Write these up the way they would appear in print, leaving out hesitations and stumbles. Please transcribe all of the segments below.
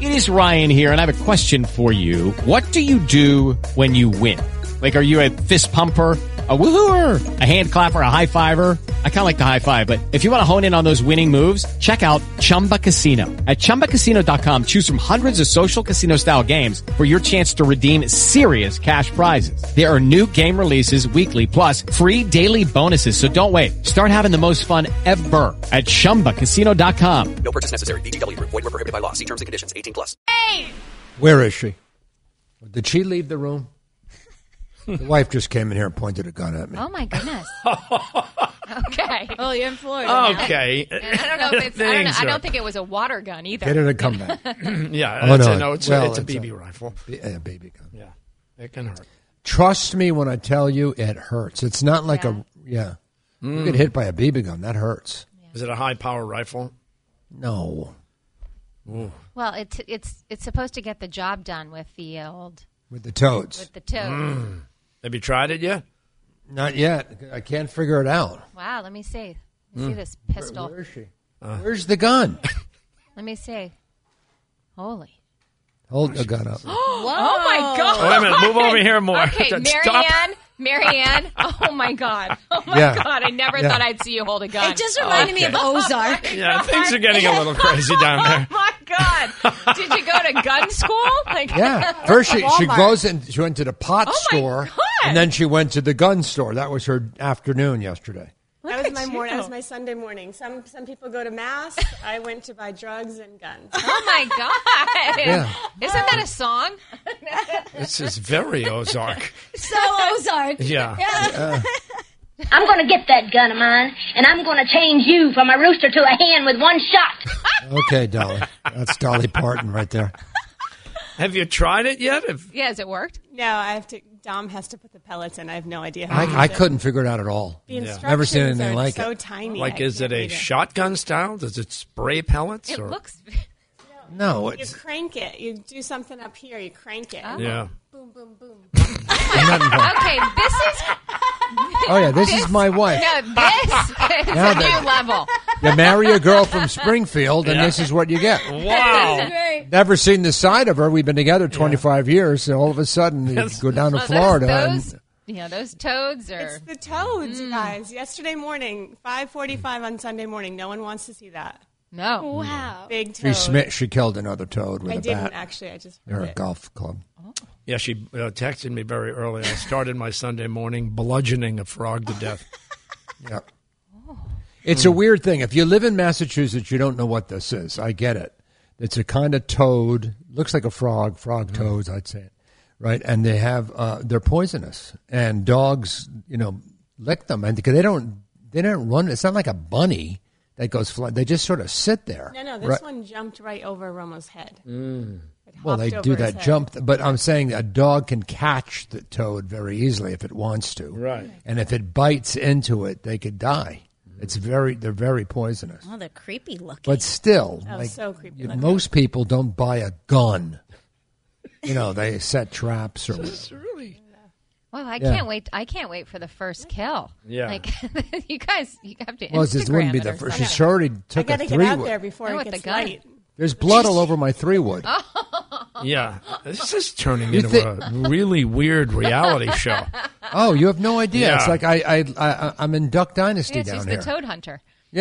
It is Ryan here, and I have a question for you. What do you do when you win? Like, are you a fist pumper, a woohooer, a hand clapper, a high fiver? I kind of like the high five, but if you want to hone in on those winning moves, check out Chumba Casino. At ChumbaCasino.com, choose from hundreds of social casino-style games for your chance to redeem serious cash prizes. There are new game releases weekly, plus free daily bonuses. So don't wait. Start having the most fun ever at ChumbaCasino.com. No purchase necessary. VGW. Void where prohibited by law. See terms and conditions. 18+. Hey! Where is she? Did she leave the room? The wife just came in here and pointed a gun at me. Oh, my goodness. Okay. Well, you're in Florida now. Okay. And I don't know if it's, I don't think it was a water gun either. Get her to come back. Yeah, it's a BB rifle. A BB gun. Yeah, it can hurt. Trust me when I tell you it hurts. It's not like you get hit by a BB gun. That hurts. Yeah. Is it a high-power rifle? No. Ooh. Well, it's supposed to get the job done with the old... With the toads. With the toads. Have you tried it yet? Not yet. I can't figure it out. Wow, let me see. Let me see this pistol. Where is she? Where's the gun? Let me see. Holy. Hold the gun up. Oh, my God. Wait a minute. Move over here more. Okay, Marianne. Oh, my God. Oh, my God. I never thought I'd see you hold a gun. It just reminded me of Ozark. Yeah, things are getting a little crazy down there. Oh, my God. Did you go to gun school? First she goes in. She went to the pot store, God. and then she went to the gun store. That was her afternoon yesterday. That was my morning. That was my Sunday morning. Some people go to mass. I went to buy drugs and guns. Oh, my God. Yeah. Isn't that a song? This is very Ozark. So Ozark. Yeah. I'm going to get that gun of mine, and I'm going to change you from a rooster to a hen with one shot. Okay, Dolly. That's Dolly Parton right there. Have you tried it yet? Yeah, has it worked? No, I have to. Dom has to put the pellets in. I have no idea how to use I it. couldn't figure it out at all. The instructions Never seen anything are like so it. tiny. Like, I is it can't a read shotgun style? Does it spray pellets? It or? looks... No, You it's crank it. You do something up here. You crank it. Oh. Yeah. Boom, boom, boom. Okay, this is... Oh, yeah, this is my wife. No, this is Now a new level. You marry a girl from Springfield, and this is what you get. Wow. Great. Never seen the side of her. We've been together 25 years, and all of a sudden you go down to Florida. Those toads are... It's the toads, you guys. Yesterday morning, 5:45 on Sunday morning. No one wants to see that. No. Wow. Big toad. She killed another toad with I a didn't, bat. actually. I just They're heard a it. golf club. Yeah, she texted me very early. I started my Sunday morning bludgeoning a frog to death. Yeah. It's a weird thing. If you live in Massachusetts, you don't know what this is. I get it. It's a kind of toad. Looks like a frog toads, I'd say. Right? And they have, they're poisonous. And dogs, lick them. And because they don't run. It's not like a bunny that goes flying. They just sort of sit there. No, this one jumped right over Romo's head. Well, they do that jump. But I'm saying a dog can catch the toad very easily if it wants to. Right. And if it bites into it, they could die. They're very poisonous. Oh, they're creepy looking. But still, so creepy looking. most people don't buy a gun. They set traps or. Well, I can't wait. I can't wait for the first kill. Yeah. You guys, you have to. Well, this wouldn't be the first. She already I took a got to get out 3-wood. there before Oh, it with gets the gun. light. There's blood all over my 3-wood. Yeah. This is turning into a really weird reality show. Oh, you have no idea. Yeah. It's like I'm in Duck Dynasty It's down just here. the toad hunter.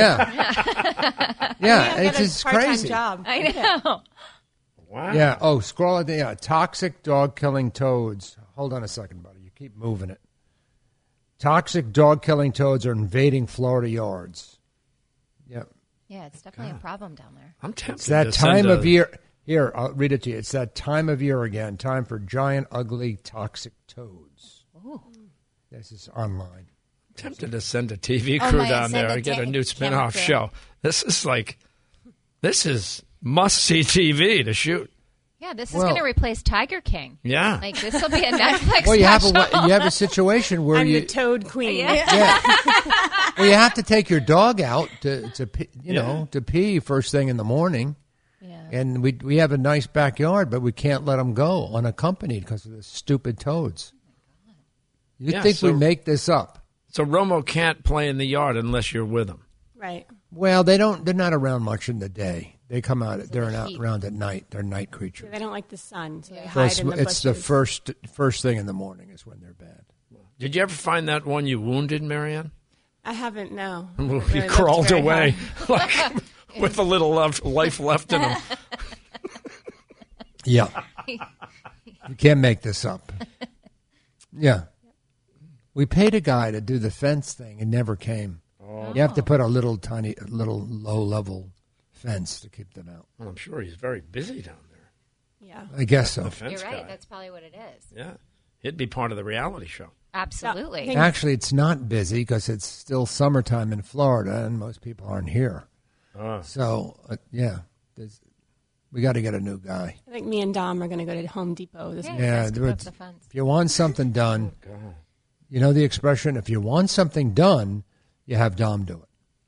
Yeah. Yeah, I it's got a just part-time crazy. job. I know. Wow. Yeah. Oh, scroll it. Yeah. Toxic dog killing toads. Hold on a second, buddy. You keep moving it. Toxic dog killing toads are invading Florida yards. Yep. Yeah, it's definitely a problem down there. I'm tempted It's that to time send of year. Here, I'll read it to you. It's that time of year again. Time for giant, ugly, toxic toads. Ooh. This is online. Tempted to send a TV crew down there and get a new spin-off show. This is must-see TV to shoot. Yeah, this is going to replace Tiger King. Yeah. Like, this will be a Netflix Well, you special. have a situation where I'm you the toad queen. yeah. Well, you have to take your dog out to pee first thing in the morning. Yeah. And we have a nice backyard, but we can't let them go unaccompanied because of the stupid toads. You think we make this up? So Romo can't play in the yard unless you're with him. Right. Well, they're not around much in the day. They come out. They're around at night. They're night creatures. They don't like the sun, so they hide in the bushes. It's the first thing in the morning is when they're bad. Did you ever find that one you wounded, Marianne? I haven't, no. He crawled away with a little life left in him. Yeah. You can't make this up. Yeah. We paid a guy to do the fence thing and never came. Oh. You have to put a little low-level fence to keep them out. Well, I'm sure he's very busy down there. Yeah. I guess so. You're right. That's probably what it is. Yeah. He'd be part of the reality show. Absolutely. Actually, it's not busy because it's still summertime in Florida and most people aren't here. So, we got to get a new guy. I think me and Dom are going to go to Home Depot this week. Yeah, if you want something done, you know the expression, if you want something done, you have Dom do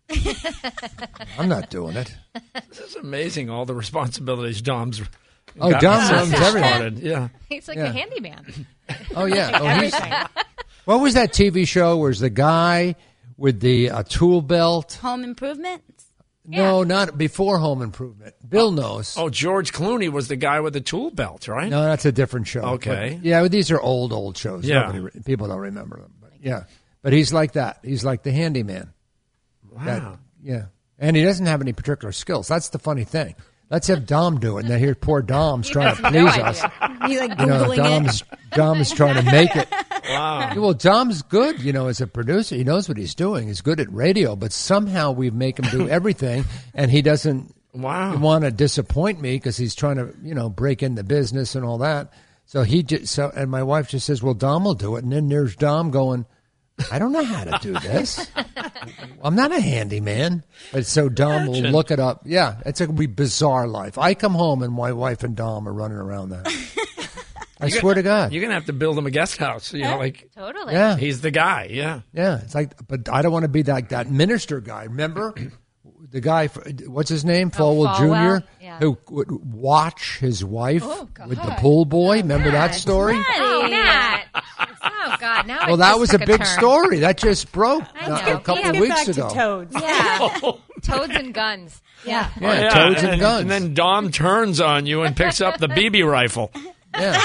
it. I'm not doing it. This is amazing, all the responsibilities Dom's Dom's everything. Yeah. He's like the handyman. Oh, yeah. What was that TV show where the guy with the tool belt? Home Improvement? No, not before Home Improvement. Bill knows. Oh, George Clooney was the guy with the tool belt, right? No, that's a different show. Okay. But, these are old shows. Yeah. People don't remember them. But, yeah. But he's like that. He's like the handyman. Wow. And he doesn't have any particular skills. That's the funny thing. Let's have Dom do it. And then here, poor Dom's trying to please us. He's like Googling it. Dom's trying to make it. Wow. Well, Dom's good, as a producer. He knows what he's doing. He's good at radio, but somehow we make him do everything, and he doesn't want to disappoint me because he's trying to, break in the business and all that. So and my wife just says, well, Dom will do it. And then there's Dom going, I don't know how to do this. I'm not a handyman. But so Dom will look it up. Yeah, it's going to be bizarre life. I come home and my wife and Dom are running around the house. I swear to God. You're going to have to build him a guest house. Totally. Yeah. He's the guy, yeah. Yeah, it's like, but I don't want to be like that minister guy. Remember? The guy, what's his name? Falwell Jr., who would watch his wife with the pool boy. Remember that story? Oh, Matt. Oh, God. Now well, that was a big story. That just broke a couple of weeks ago. Toads. Yeah. Toads and guns. Yeah. Yeah, toads and guns. And then Dom turns on you and picks up the BB rifle. Yeah.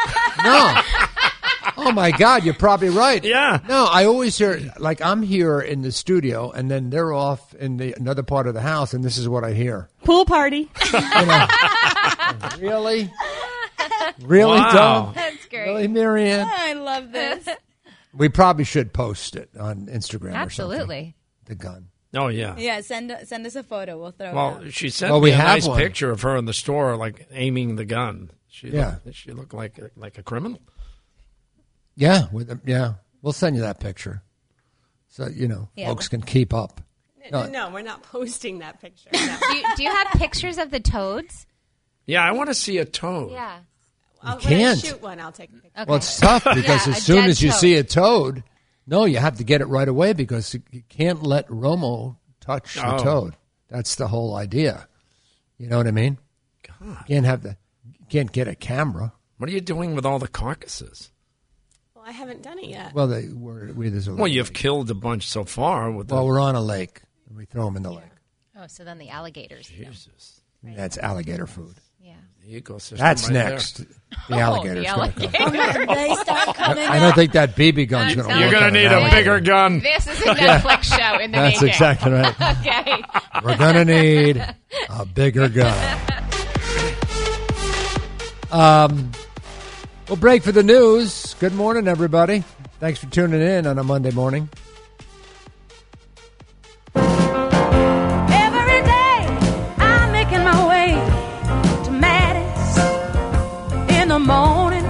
No. Oh, my God, you're probably right. Yeah. No, I always hear, like, I'm here in the studio, and then they're off in another part of the house, and this is what I hear. Pool party. Really? Really, wow. Dom? That's great. Really, Marianne? I love this. We probably should post it on Instagram Absolutely. or something. The gun. Oh, yeah. Yeah, send us a photo. We'll throw it up. She sent me a nice picture of her in the store, like, aiming the gun. She looked like a criminal. Yeah, we'll send you that picture, so folks can keep up. No, we're not posting that picture. No. Do you have pictures of the toads? Yeah, I want to see a toad. Yeah. When I shoot one, I'll take a picture. Okay. Well, it's tough because as soon as you see a toad, you have to get it right away because you can't let Romo touch the toad. That's the whole idea. You know what I mean? God. Can't get a camera. What are you doing with all the carcasses? Well, I haven't done it yet. Well, there's a lake. Well, you've killed a bunch so far. We're on a lake. We throw them in the lake. Oh, so then the alligators. Jesus. Right. That's alligator food. Yeah. The ecosystem. That's right next. There. The alligators. They start coming I don't think that BB gun's going to work. You're going to need a bigger gun. This is a Netflix show in the That's making. exactly right. Okay. We're going to need a bigger gun. We'll break for the news. Good morning, everybody. Thanks for tuning in on a Monday morning. Every day I'm making my way to Maddie's in the morning.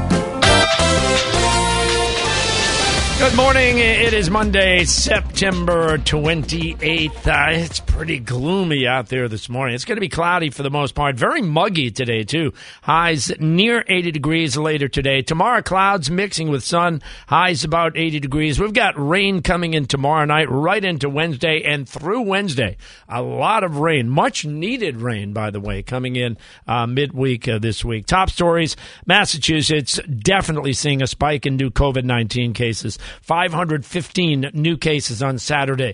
Good morning. It is Monday, September 28th. It's pretty gloomy out there this morning. It's going to be cloudy for the most part. Very muggy today, too. Highs near 80 degrees later today. Tomorrow, clouds mixing with sun. Highs about 80 degrees. We've got rain coming in tomorrow night, right into Wednesday and through Wednesday. A lot of rain. Much needed rain, by the way, coming in midweek this week. Top stories. Massachusetts definitely seeing a spike in new COVID-19 cases. 515 new cases on Saturday.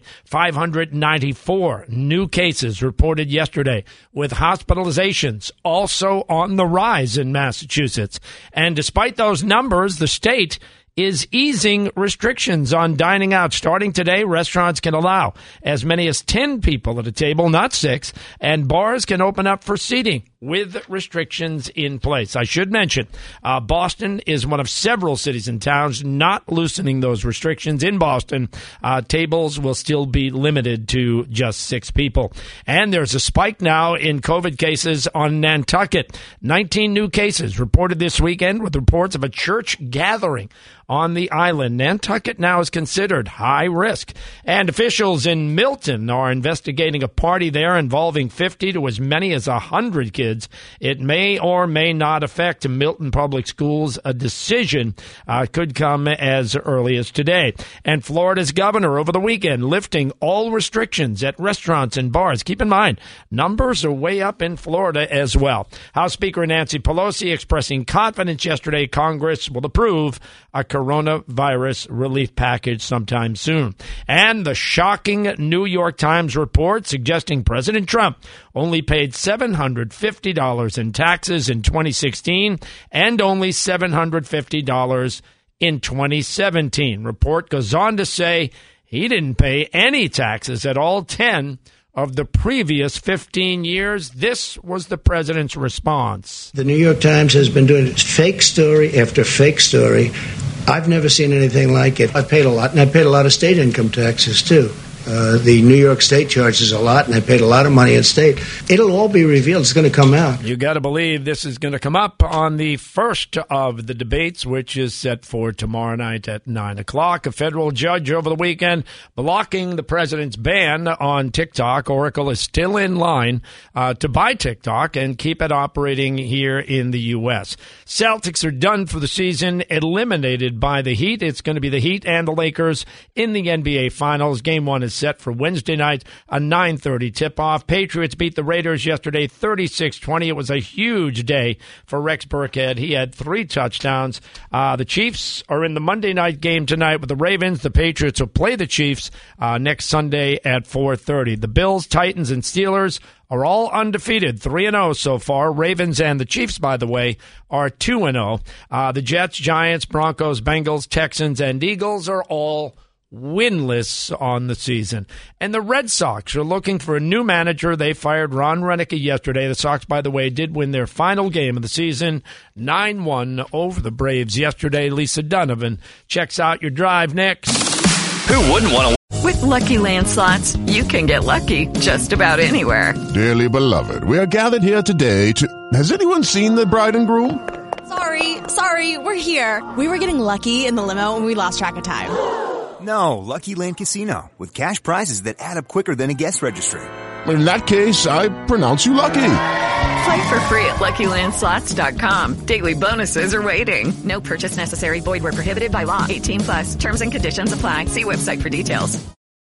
594 new cases reported yesterday, with hospitalizations also on the rise in Massachusetts. And despite those numbers, the state is easing restrictions on dining out. Starting today, restaurants can allow as many as 10 people at a table, not 6, and bars can open up for seating with restrictions in place. I should mention, Boston is one of several cities and towns not loosening those restrictions. In Boston, tables will still be limited to just 6 people. And there's a spike now in COVID cases on Nantucket. 19 new cases reported this weekend, with reports of a church gathering on the island. Nantucket now is considered high risk. And officials in Milton are investigating a party there involving 50 to as many as 100 kids. It may or may not affect Milton Public Schools. A decision could come as early as today. And Florida's governor over the weekend lifting all restrictions at restaurants and bars. Keep in mind, numbers are way up in Florida as well. House Speaker Nancy Pelosi expressing confidence yesterday Congress will approve a coronavirus relief package sometime soon. And the shocking New York Times report suggesting President Trump only paid $750 in taxes in 2016 and only $750 in 2017. Report goes on to say he didn't pay any taxes at all 10 of the previous 15 years. This was the president's response. The New York Times has been doing fake story after fake story. I've never seen anything like it. I paid a lot, and I paid a lot of state income taxes, too. The New York State charges a lot, and I paid a lot of money in state. It'll all be revealed. It's going to come out. You got to believe this is going to come up on the first of the debates, which is set for tomorrow night at 9 o'clock. A federal judge over the weekend blocking the president's ban on TikTok. Oracle is still in line to buy TikTok and keep it operating here in the U.S. Celtics are done for the season, eliminated by the Heat. It's going to be the Heat and the Lakers in the NBA Finals. Game 1 is set for Wednesday night, a 9:30 tip-off. Patriots beat the Raiders yesterday 36-20. It was a huge day for Rex Burkhead. He had 3 touchdowns. The Chiefs are in the Monday night game tonight with the Ravens. The Patriots will play the Chiefs next Sunday at 4:30. The Bills, Titans, and Steelers are all undefeated, 3-0 so far. Ravens and the Chiefs, by the way, are 2-0. The Jets, Giants, Broncos, Bengals, Texans, and Eagles are all winless on the season. And the Red Sox are looking for a new manager. They fired Ron Renick yesterday. The Sox, by the way, did win their final game of the season, 9-1 over the Braves yesterday. Lisa Donovan checks out your drive next. Who wouldn't want to? With Lucky Land Slots, you can get lucky just about anywhere. Dearly beloved, we are gathered here today to... Has anyone seen the bride and groom? Sorry, we're here. We were getting lucky in the limo and we lost track of time. No, Lucky Land Casino, with cash prizes that add up quicker than a guest registry. In that case, I pronounce you lucky. Play for free at LuckyLandSlots.com. Daily bonuses are waiting. No purchase necessary. Void where prohibited by law. 18+. Terms and conditions apply. See website for details.